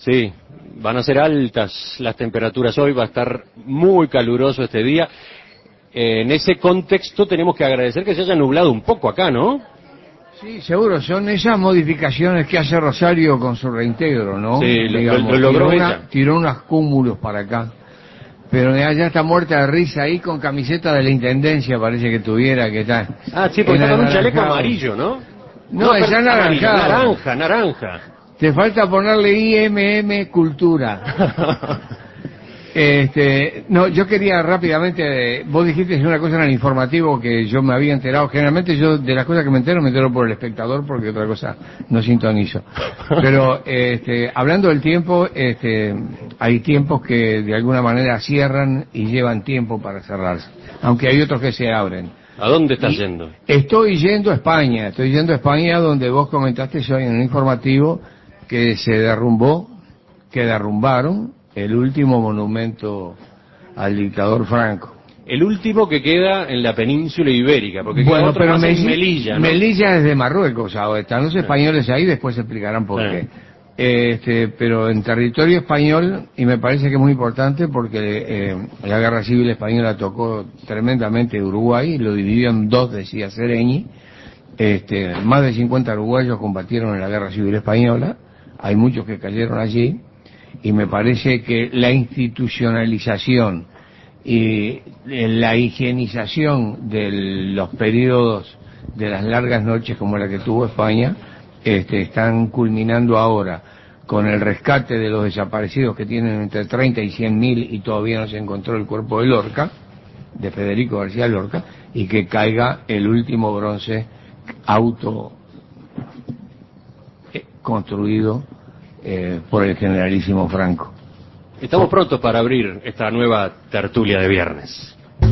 Sí, van a ser altas las temperaturas hoy, va a estar muy caluroso este día. En ese contexto tenemos que agradecer que se haya nublado un poco acá, ¿no? Sí, seguro, son esas modificaciones que hace Rosario con su reintegro, ¿no? Sí, Digamos, lo logró ella. tiró unos cúmulos para acá. Pero ya está muerta de risa ahí con camiseta de la Intendencia, parece que tuviera, que está. Ah, sí, porque está con un chaleco amarillo, ¿no? No, es anaranjado. Naranja. Te falta ponerle IMM Cultura. No, yo quería rápidamente, vos dijiste una cosa en el informativo que yo me había enterado. Generalmente yo de las cosas que me entero por El Espectador, porque otra cosa no sintonizo. Pero hablando del tiempo, hay tiempos que de alguna manera cierran y llevan tiempo para cerrarse, aunque hay otros que se abren. ¿A dónde estás yendo? Estoy yendo a España, donde vos comentaste hoy en el informativo que derrumbaron el último monumento al dictador Franco. El último que queda en la península ibérica, porque queda otro más en Melilla, ¿no? Melilla es de Marruecos ahora, están los españoles ahí, después se explicarán por qué. Pero en territorio español, y me parece que es muy importante porque la guerra civil española tocó tremendamente Uruguay, lo dividió en dos, decía Sereñi. Más de 50 uruguayos combatieron en la guerra civil española, hay muchos que cayeron allí, y me parece que la institucionalización y la higienización de los periodos de las largas noches como la que tuvo España están culminando ahora con el rescate de los desaparecidos, que tienen entre 30 y 100.000 y todavía no se encontró el cuerpo de Lorca, de Federico García Lorca, y que caiga el último bronce auto construido por el generalísimo Franco. Estamos prontos para abrir esta nueva tertulia de viernes.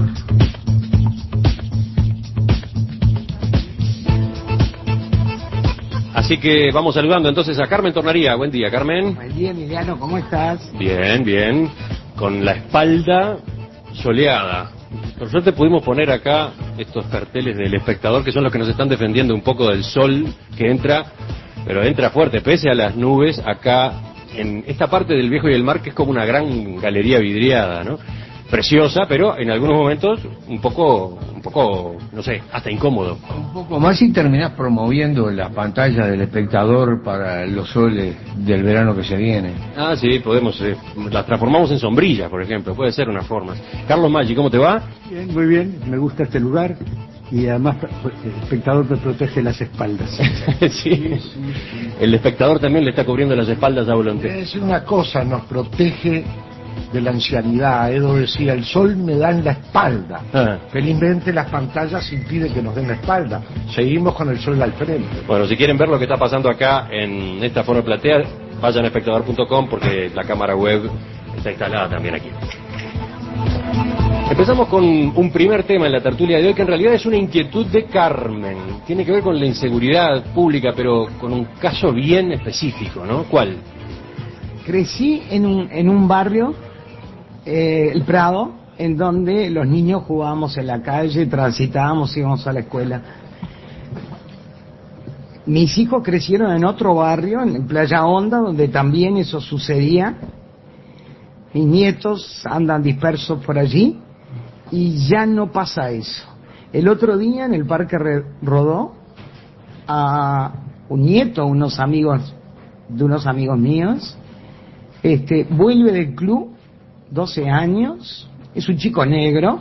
Así que vamos saludando entonces a Carmen Tornaría. Buen día, Carmen. Buen día, Emiliano, ¿cómo estás? Bien, bien. Con la espalda soleada. Por suerte pudimos poner acá estos carteles del Espectador, que son los que nos están defendiendo un poco del sol que entra, pero entra fuerte, pese a las nubes, acá en esta parte del Viejo y el Mar, que es como una gran galería vidriada, ¿no? Preciosa, pero en algunos momentos un poco, no sé, hasta incómodo. Un poco más y terminás promoviendo la pantalla del Espectador para los soles del verano que se viene. Ah, sí, podemos, las transformamos en sombrillas, por ejemplo, puede ser una forma. Carlos Maggi, ¿cómo te va? Bien, muy bien, me gusta este lugar y además el Espectador me protege las espaldas. Sí, el Espectador también le está cubriendo las espaldas a Volonté. Es una cosa, nos protege de la ancianidad. Edo decía, el sol me da en la espalda. Felizmente las pantallas impiden que nos den la espalda. Seguimos con el sol al frente. Bueno, si quieren ver lo que está pasando acá en esta forma platea, vayan a espectador.com porque la cámara web está instalada también aquí. Empezamos con un primer tema en la tertulia de hoy, que en realidad es una inquietud de Carmen. Tiene que ver con la inseguridad pública, pero con un caso bien específico, ¿no? ¿Cuál? Crecí en un barrio, el Prado, en donde los niños jugábamos en la calle, transitábamos, íbamos a la escuela. Mis hijos crecieron en otro barrio, en Playa Honda, donde también eso sucedía. Mis nietos andan dispersos por allí y ya no pasa eso. El otro día en el Parque Rodó, a un nieto, unos amigos míos, vuelve del club, 12 años, es un chico negro,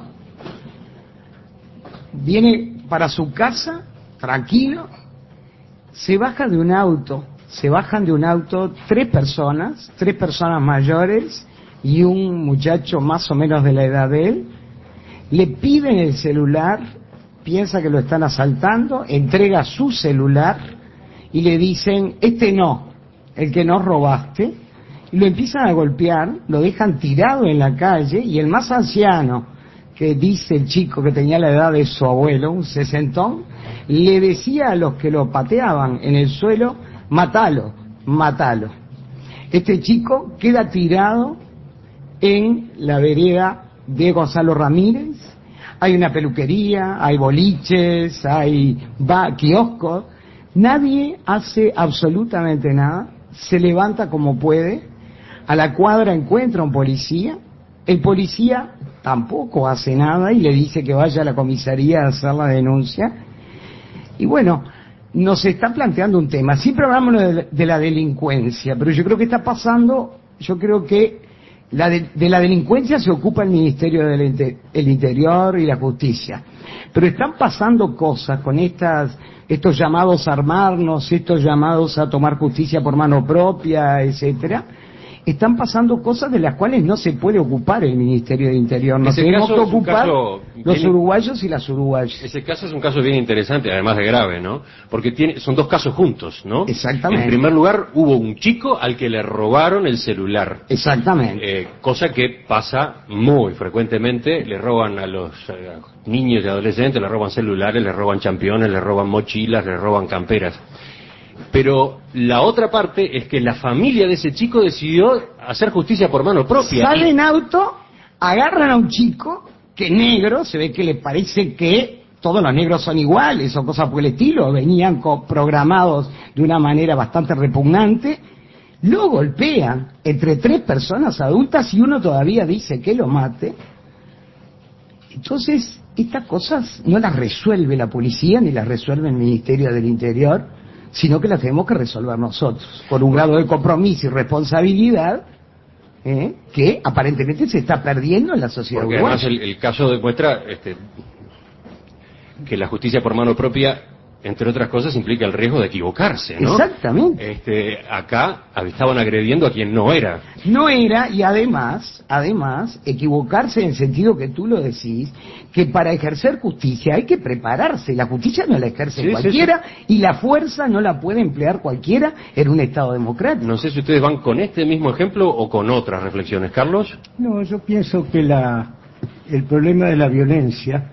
viene para su casa, tranquilo, se bajan de un auto tres personas mayores y un muchacho más o menos de la edad de él, le piden el celular, piensa que lo están asaltando, entrega su celular y le dicen, no, el que nos robaste, y lo empiezan a golpear, lo dejan tirado en la calle, y el más anciano, que dice el chico que tenía la edad de su abuelo, un sesentón, le decía a los que lo pateaban en el suelo, mátalo, mátalo. Este chico queda tirado en la vereda de Gonzalo Ramírez, hay una peluquería, hay boliches, hay kioscos, nadie hace absolutamente nada, se levanta como puede, a la cuadra encuentra un policía, el policía tampoco hace nada y le dice que vaya a la comisaría a hacer la denuncia. Y bueno, nos está planteando un tema. Siempre hablamos de la delincuencia, pero yo creo que está pasando, yo creo que de la delincuencia se ocupa el Ministerio del Interior y la Justicia. Pero están pasando cosas con estos llamados a armarnos, estos llamados a tomar justicia por mano propia, etcétera. Están pasando cosas de las cuales no se puede ocupar el Ministerio del Interior. Nos tenemos que ocupar los uruguayos y las uruguayas. Ese caso es un caso bien interesante, además de grave, ¿no? Porque son dos casos juntos, ¿no? Exactamente. En primer lugar, hubo un chico al que le robaron el celular. Exactamente. Cosa que pasa muy frecuentemente. Le roban a los niños y adolescentes, le roban celulares, le roban championes, le roban mochilas, le roban camperas. Pero la otra parte es que la familia de ese chico decidió hacer justicia por mano propia. Salen en auto, agarran a un chico que es negro, se ve que le parece que todos los negros son iguales o cosas por el estilo, venían programados de una manera bastante repugnante, lo golpean entre 3 personas adultas y uno todavía dice que lo mate. Entonces, estas cosas no las resuelve la policía ni las resuelve el Ministerio del Interior, sino que las tenemos que resolver nosotros, por un grado de compromiso y responsabilidad que aparentemente se está perdiendo en la sociedad uruguaya. Porque además el caso demuestra que la justicia por mano propia, entre otras cosas, implica el riesgo de equivocarse, ¿no? Exactamente. Acá estaban agrediendo a quien no era. No era, y además, equivocarse en el sentido que tú lo decís, que para ejercer justicia hay que prepararse. La justicia no la ejerce cualquiera, y la fuerza no la puede emplear cualquiera en un Estado democrático. No sé si ustedes van con este mismo ejemplo o con otras reflexiones. ¿Carlos? No, yo pienso que el problema de la violencia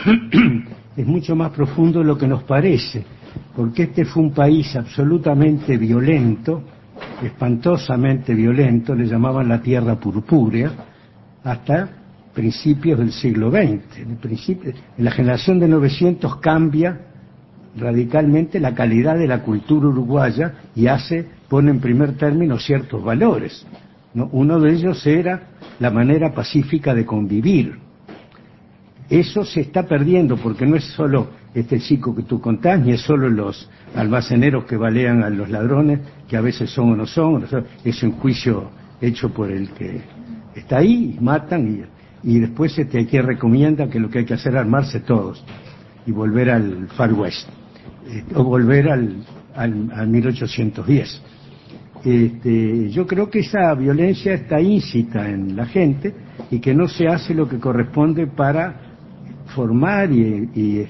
es mucho más profundo de lo que nos parece, porque este fue un país absolutamente violento, espantosamente violento, le llamaban la tierra purpúrea, hasta principios del siglo XX. En la generación de 900 cambia radicalmente la calidad de la cultura uruguaya y pone en primer término ciertos valores, ¿no? Uno de ellos era la manera pacífica de convivir. Eso se está perdiendo porque no es solo este chico que tú contás, ni es solo los almaceneros que balean a los ladrones, que a veces son o no son, es un juicio hecho por el que está ahí, y matan, y después hay que recomienda que lo que hay que hacer es armarse todos y volver al Far West, o volver al 1810. Yo creo que esa violencia está íncita en la gente y que no se hace lo que corresponde para formar y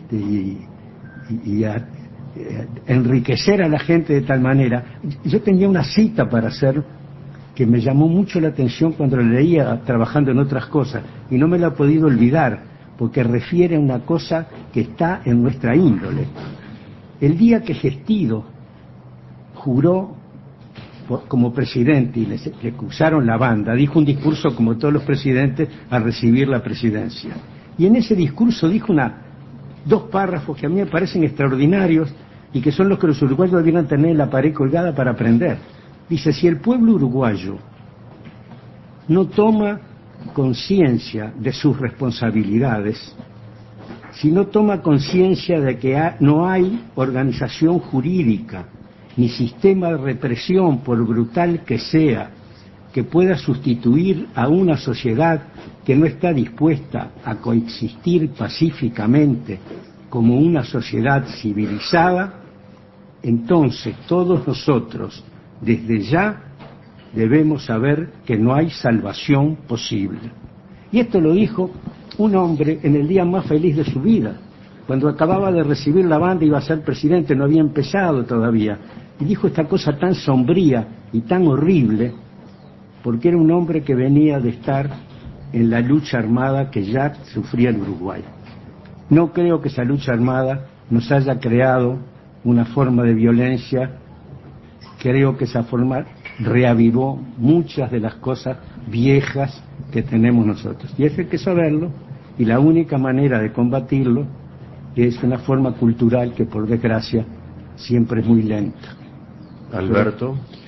enriquecer a la gente de tal manera. Yo tenía una cita para hacer que me llamó mucho la atención cuando la leía trabajando en otras cosas y no me la he podido olvidar porque refiere a una cosa que está en nuestra índole. El día que Gestido juró como presidente y le acusaron la banda, dijo un discurso como todos los presidentes al recibir la presidencia. Y en ese discurso dijo 2 párrafos que a mí me parecen extraordinarios y que son los que los uruguayos debieran tener en la pared colgada para aprender. Dice, si el pueblo uruguayo no toma conciencia de sus responsabilidades, si no toma conciencia de que no hay organización jurídica ni sistema de represión, por brutal que sea, que pueda sustituir a una sociedad que no está dispuesta a coexistir pacíficamente como una sociedad civilizada, entonces todos nosotros, desde ya, debemos saber que no hay salvación posible. Y esto lo dijo un hombre en el día más feliz de su vida, cuando acababa de recibir la banda, iba a ser presidente, no había empezado todavía, y dijo esta cosa tan sombría y tan horrible, porque era un hombre que venía de estar en la lucha armada que ya sufría el Uruguay. No creo que esa lucha armada nos haya creado una forma de violencia, creo que esa forma reavivó muchas de las cosas viejas que tenemos nosotros. Y eso hay que saberlo, y la única manera de combatirlo es una forma cultural que, por desgracia, siempre es muy lenta. Alberto.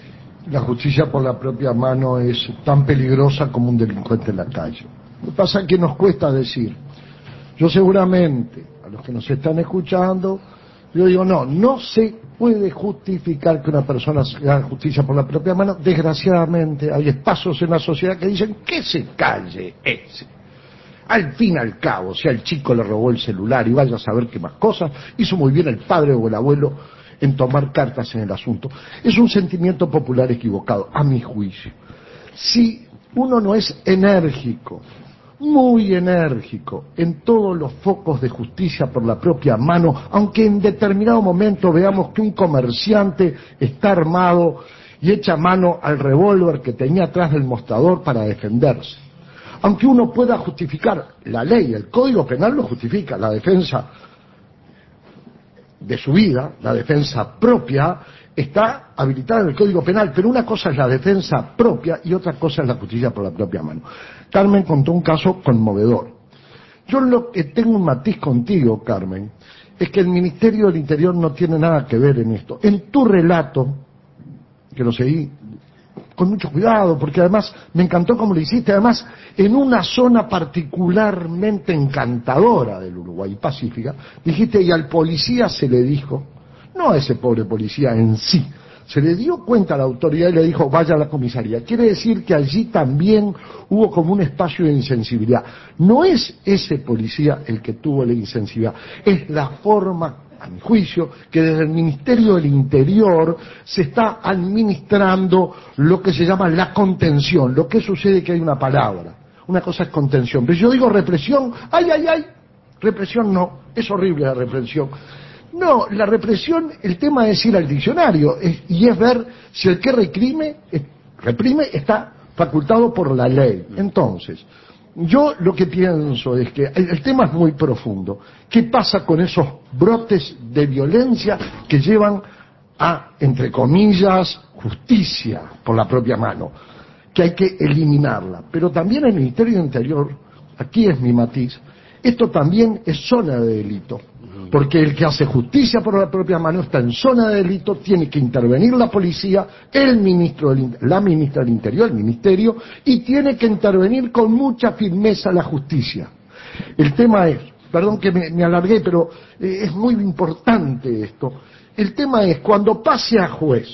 la justicia por la propia mano es tan peligrosa como un delincuente en la calle. Lo que pasa es que nos cuesta decir. Yo seguramente, a los que nos están escuchando, yo digo, no se puede justificar que una persona haga justicia por la propia mano. Desgraciadamente hay espacios en la sociedad que dicen que se calle ese. Al fin y al cabo, si al chico le robó el celular y vaya a saber qué más cosas, hizo muy bien el padre o el abuelo en tomar cartas en el asunto. Es un sentimiento popular equivocado, a mi juicio. Si uno no es enérgico, muy enérgico, en todos los focos de justicia por la propia mano, aunque en determinado momento veamos que un comerciante está armado y echa mano al revólver que tenía atrás del mostrador para defenderse. Aunque uno pueda justificar la ley, el Código Penal lo justifica, la defensa de su vida, la defensa propia, está habilitada en el Código Penal, pero una cosa es la defensa propia y otra cosa es la justicia por la propia mano. Carmen contó un caso conmovedor. Yo lo que tengo un matiz contigo, Carmen, es que el Ministerio del Interior no tiene nada que ver en esto. En tu relato, que lo seguí con mucho cuidado, porque además me encantó cómo lo hiciste, además en una zona particularmente encantadora del Uruguay, pacífica, dijiste, y al policía se le dijo, no a ese pobre policía en sí, se le dio cuenta a la autoridad y le dijo, vaya a la comisaría. Quiere decir que allí también hubo como un espacio de insensibilidad. No es ese policía el que tuvo la insensibilidad, es la forma, a mi juicio, que desde el Ministerio del Interior se está administrando lo que se llama la contención. Lo que sucede es que hay una palabra. Una cosa es contención. Pero yo digo represión, ¡ay! Represión no, es horrible la represión. No, la represión, el tema es ir al diccionario y es ver si el que reprime está facultado por la ley. Entonces, yo lo que pienso es que el tema es muy profundo. ¿Qué pasa con esos brotes de violencia que llevan a, entre comillas, justicia por la propia mano? Que hay que eliminarla. Pero también el Ministerio del Interior, aquí es mi matiz, esto también es zona de delito. Porque el que hace justicia por la propia mano está en zona de delito, tiene que intervenir la policía, la ministra del Interior, el ministerio, y tiene que intervenir con mucha firmeza la justicia. El tema es, perdón que me alargué, pero es muy importante esto, el tema es cuando pase a juez,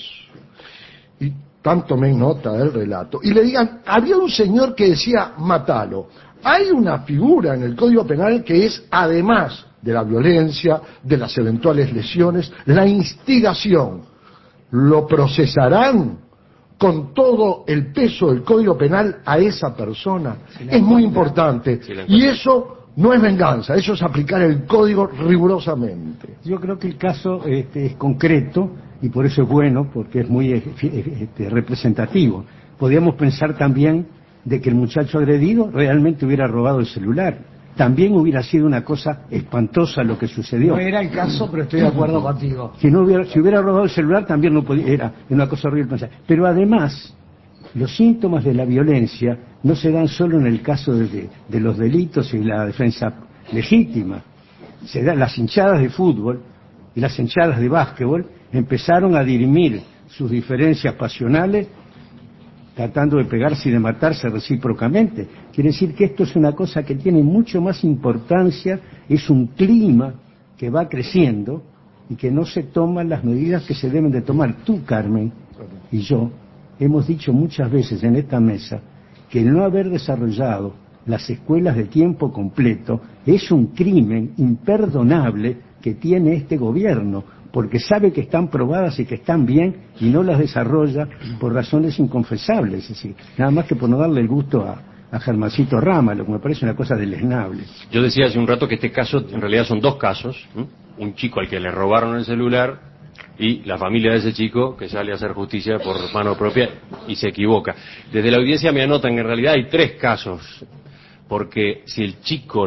y tanto me nota del relato, y le digan, había un señor que decía, matalo. Hay una figura en el Código Penal que es, además de la violencia, de las eventuales lesiones, la instigación. ¿Lo procesarán con todo el peso del Código Penal a esa persona? Es muy importante. Y eso no es venganza, eso es aplicar el Código rigurosamente. Yo creo que el caso es concreto y por eso es bueno, porque es muy representativo. Podríamos pensar también de que el muchacho agredido realmente hubiera robado el celular. También hubiera sido una cosa espantosa lo que sucedió. No era el caso, pero estoy de acuerdo contigo. Si hubiera robado el celular también no podía, era una cosa horrible pensar. Pero además, los síntomas de la violencia no se dan solo en el caso de los delitos y la defensa legítima. Se dan las hinchadas de fútbol y las hinchadas de básquetbol empezaron a dirimir sus diferencias pasionales tratando de pegarse y de matarse recíprocamente. Quiere decir que esto es una cosa que tiene mucho más importancia, es un clima que va creciendo y que no se toman las medidas que se deben de tomar. Tú, Carmen, y yo hemos dicho muchas veces en esta mesa que el no haber desarrollado las escuelas de tiempo completo es un crimen imperdonable que tiene este gobierno, porque sabe que están probadas y que están bien y no las desarrolla por razones inconfesables, es decir, nada más que por no darle el gusto a Germancito Rama, lo que me parece una cosa deleznable. Yo decía hace un rato que este caso, en realidad son dos casos, un chico al que le robaron el celular y la familia de ese chico que sale a hacer justicia por mano propia y se equivoca. Desde la audiencia me anotan que en realidad hay tres casos, porque si el chico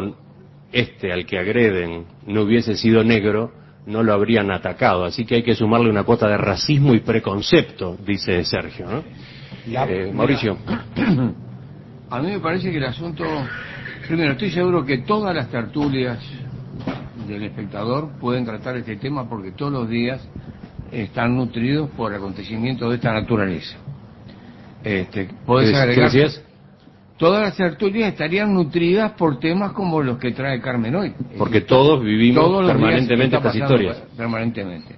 al que agreden no hubiese sido negro, no lo habrían atacado, así que hay que sumarle una cuota de racismo y preconcepto, dice Sergio, ¿no? Mauricio. A mí me parece que el asunto, primero, estoy seguro que todas las tertulias del Espectador pueden tratar este tema porque todos los días están nutridos por acontecimientos de esta naturaleza. Podés agregar. ¿Qué decías? Todas las tertulias estarían nutridas por temas como los que trae Carmen hoy. Porque todos vivimos Todos los permanentemente días estas está pasando historias. Permanentemente.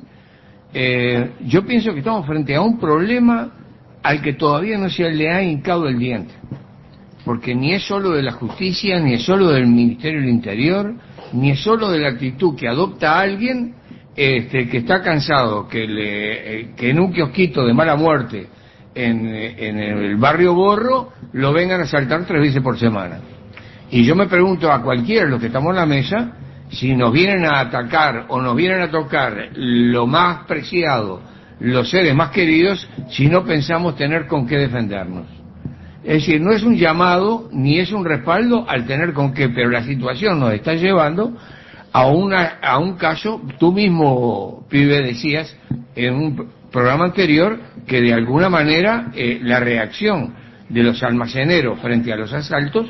Yo pienso que estamos frente a un problema al que todavía no se le ha hincado el diente. Porque ni es solo de la justicia, ni es solo del Ministerio del Interior, ni es solo de la actitud que adopta alguien que está cansado, que en un kiosquito de mala muerte en el barrio Borro lo vengan a asaltar 3 veces por semana. Y yo me pregunto a cualquiera de los que estamos en la mesa, si nos vienen a atacar o nos vienen a tocar lo más preciado, los seres más queridos, si no pensamos tener con qué defendernos. Es decir, no es un llamado ni es un respaldo al tener con qué, pero la situación nos está llevando a un caso. Tú mismo, pibe, decías en un programa anterior que de alguna manera la reacción de los almaceneros frente a los asaltos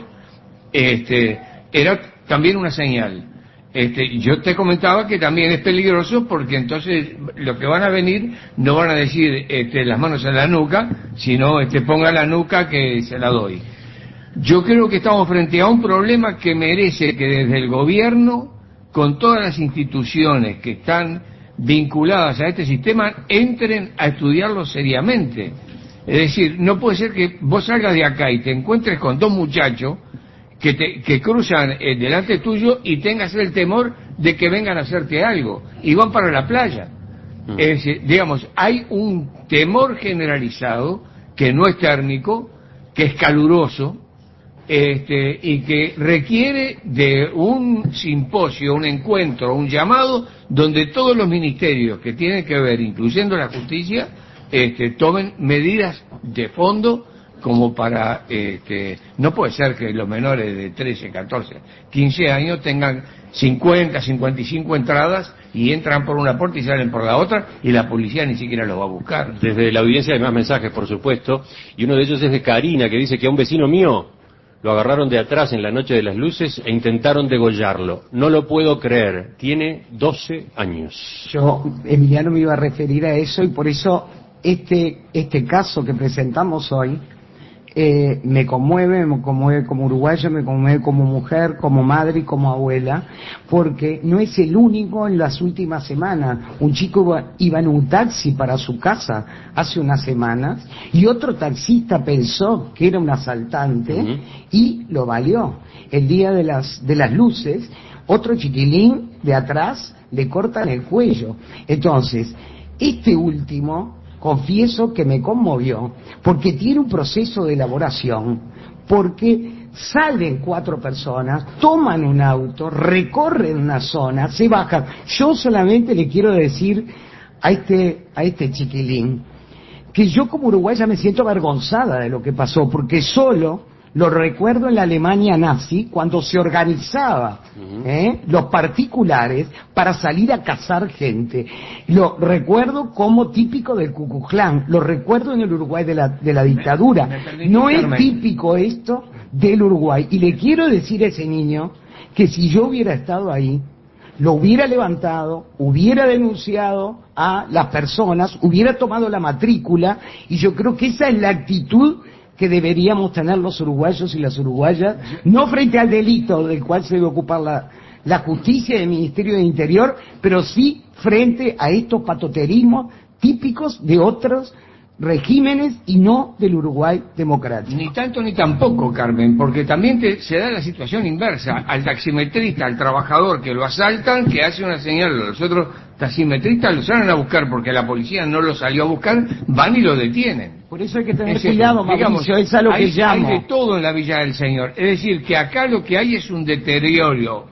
era también una señal. Yo te comentaba que también es peligroso porque entonces lo que van a venir no van a decir las manos en la nuca, sino ponga la nuca que se la doy. Yo creo que estamos frente a un problema que merece que desde el gobierno, con todas las instituciones que están vinculadas a este sistema, entren a estudiarlo seriamente. Es decir, no puede ser que vos salgas de acá y te encuentres con 2 muchachos que cruzan delante tuyo y tengas el temor de que vengan a hacerte algo y van para la playa. Es decir, digamos, hay un temor generalizado que no es térmico, que es caluroso, y que requiere de un simposio, un encuentro, un llamado donde todos los ministerios que tienen que ver, incluyendo la justicia, tomen medidas de fondo como para, no puede ser que los menores de 13, 14, 15 años tengan 50, 55 entradas y entran por una puerta y salen por la otra y la policía ni siquiera los va a buscar. Desde la audiencia hay más mensajes, por supuesto, y uno de ellos es de Karina, que dice que a un vecino mío lo agarraron de atrás en la noche de las luces e intentaron degollarlo. No lo puedo creer, tiene 12 años. Yo, Emiliano, me iba a referir a eso y por eso este caso que presentamos hoy me conmueve como uruguaya, me conmueve como mujer, como madre y como abuela, porque no es el único en las últimas semanas. Un chico iba en un taxi para su casa hace unas semanas y otro taxista pensó que era un asaltante y lo valió. El día de las luces, otro chiquilín de atrás le cortan el cuello. Entonces, este último, confieso que me conmovió, porque tiene un proceso de elaboración, porque salen 4 personas, toman un auto, recorren una zona, se bajan. Yo solamente le quiero decir a este chiquilín que yo como uruguaya me siento avergonzada de lo que pasó, porque solo lo recuerdo en la Alemania nazi, cuando se organizaba los particulares para salir a cazar gente. Lo recuerdo como típico del Ku Klux Klan, lo recuerdo en el Uruguay de la dictadura. No es típico esto del Uruguay. Y le quiero decir a ese niño que si yo hubiera estado ahí, lo hubiera levantado, hubiera denunciado a las personas, hubiera tomado la matrícula, y yo creo que esa es la actitud que deberíamos tener los uruguayos y las uruguayas, no frente al delito del cual se debe ocupar la justicia y el Ministerio del Interior, pero sí frente a estos patoterismos típicos de otros regímenes y no del Uruguay democrático. Ni tanto ni tampoco, Carmen, porque también se da la situación inversa. Al taximetrista, al trabajador que lo asaltan, que hace una señal, los otros taximetristas lo salen a buscar porque la policía no lo salió a buscar, van y lo detienen. Por eso hay que tener cuidado, Mauricio, es a lo que llamo. Hay de todo en la Villa del Señor. Es decir, que acá lo que hay es un deterioro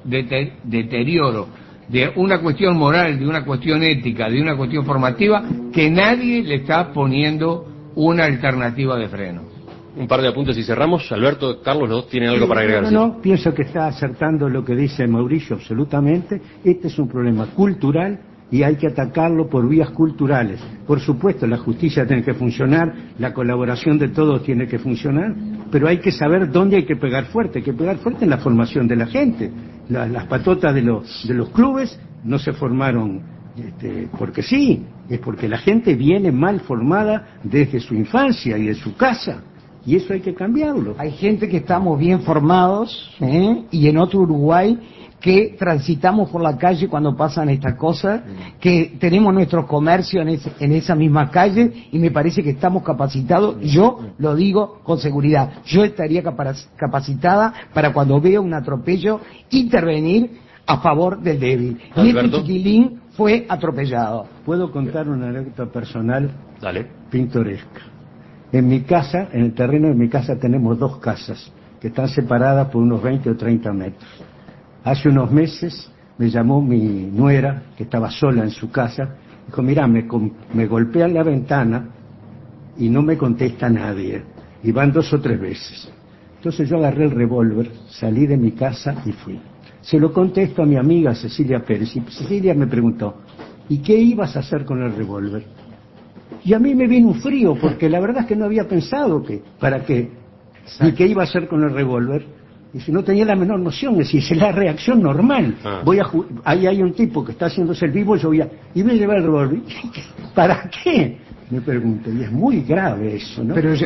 de una cuestión moral, de una cuestión ética, de una cuestión formativa, que nadie le está poniendo una alternativa de freno. Un par de apuntes y cerramos. Alberto, Carlos, los dos tienen algo para agregar. No, pienso que está acertando lo que dice Mauricio absolutamente. Este es un problema cultural y hay que atacarlo por vías culturales. Por supuesto, la justicia tiene que funcionar, la colaboración de todos tiene que funcionar, pero hay que saber dónde hay que pegar fuerte. Hay que pegar fuerte en la formación de la gente. Las patotas de los clubes no se formaron porque sí. es porque la gente viene mal formada desde su infancia y de su casa, y eso hay que cambiarlo. Hay gente que estamos bien formados, y en otro Uruguay que transitamos por la calle cuando pasan estas cosas, que tenemos nuestros comercios en esa misma calle, y me parece que estamos capacitados. Yo lo digo con seguridad, yo estaría capacitada para cuando veo un atropello intervenir a favor del débil. Y este chiquilín fue atropellado. ¿Puedo contar una anécdota personal? Dale. Pintoresca. En mi casa, en el terreno de mi casa, tenemos 2 casas que están separadas por unos 20 o 30 metros. Hace unos meses me llamó mi nuera, que estaba sola en su casa, dijo, mirá, me golpean la ventana y no me contesta nadie, y van 2 o 3 veces. Entonces yo agarré el revólver, salí de mi casa y fui. Se lo contesto a mi amiga Cecilia Pérez, y Cecilia me preguntó, ¿y qué ibas a hacer con el revólver? Y a mí me vino un frío, porque la verdad es que no había pensado para qué, ni qué iba a hacer con el revólver. Y si no tenía la menor noción, es decir, es la reacción normal. Ahí hay un tipo que está haciéndose el vivo, y voy a llevar el revólver. ¿Para qué? Me pregunto, y es muy grave eso, ¿no? Pero es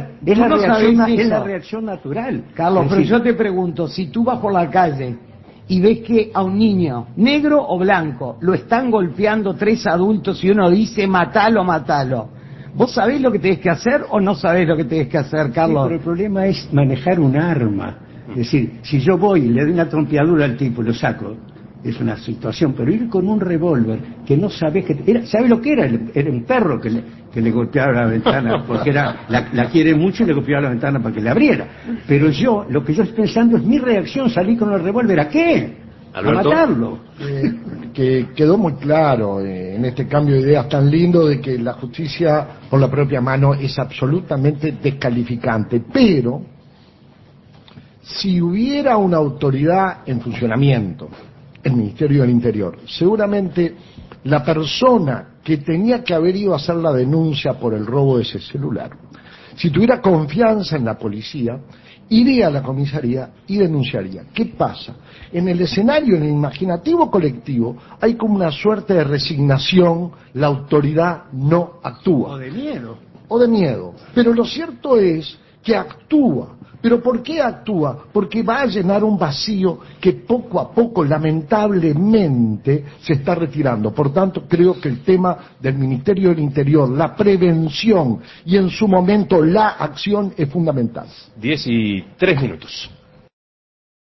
la reacción natural. Carlos, pero yo te pregunto, si tú vas por la calle y ves que a un niño, negro o blanco, lo están golpeando 3 adultos y uno dice, matalo, matalo, ¿vos sabés lo que tenés que hacer o no sabés lo que tenés que hacer, Carlos? Sí, pero el problema es manejar un arma. Es decir, si yo voy y le doy una trompeadura al tipo y lo saco, es una situación, pero ir con un revólver que no sabés ¿sabés lo que era? Era un perro que le golpeaba la ventana, porque la quiere mucho y le golpeaba la ventana para que le abriera. Pero lo que yo estoy pensando es mi reacción, salí con el revólver, ¿a qué? Alberto. A matarlo. Que quedó muy claro en este cambio de ideas tan lindo de que la justicia por la propia mano es absolutamente descalificante, pero si hubiera una autoridad en funcionamiento, el Ministerio del Interior, seguramente la persona que tenía que haber ido a hacer la denuncia por el robo de ese celular, si tuviera confianza en la policía, iría a la comisaría y denunciaría. ¿Qué pasa? En el escenario, en el imaginativo colectivo, hay como una suerte de resignación, la autoridad no actúa. O de miedo. O de miedo. Pero lo cierto es que actúa. ¿Pero por qué actúa? Porque va a llenar un vacío que poco a poco, lamentablemente, se está retirando. Por tanto, creo que el tema del Ministerio del Interior, la prevención y en su momento la acción es fundamental. 10:03.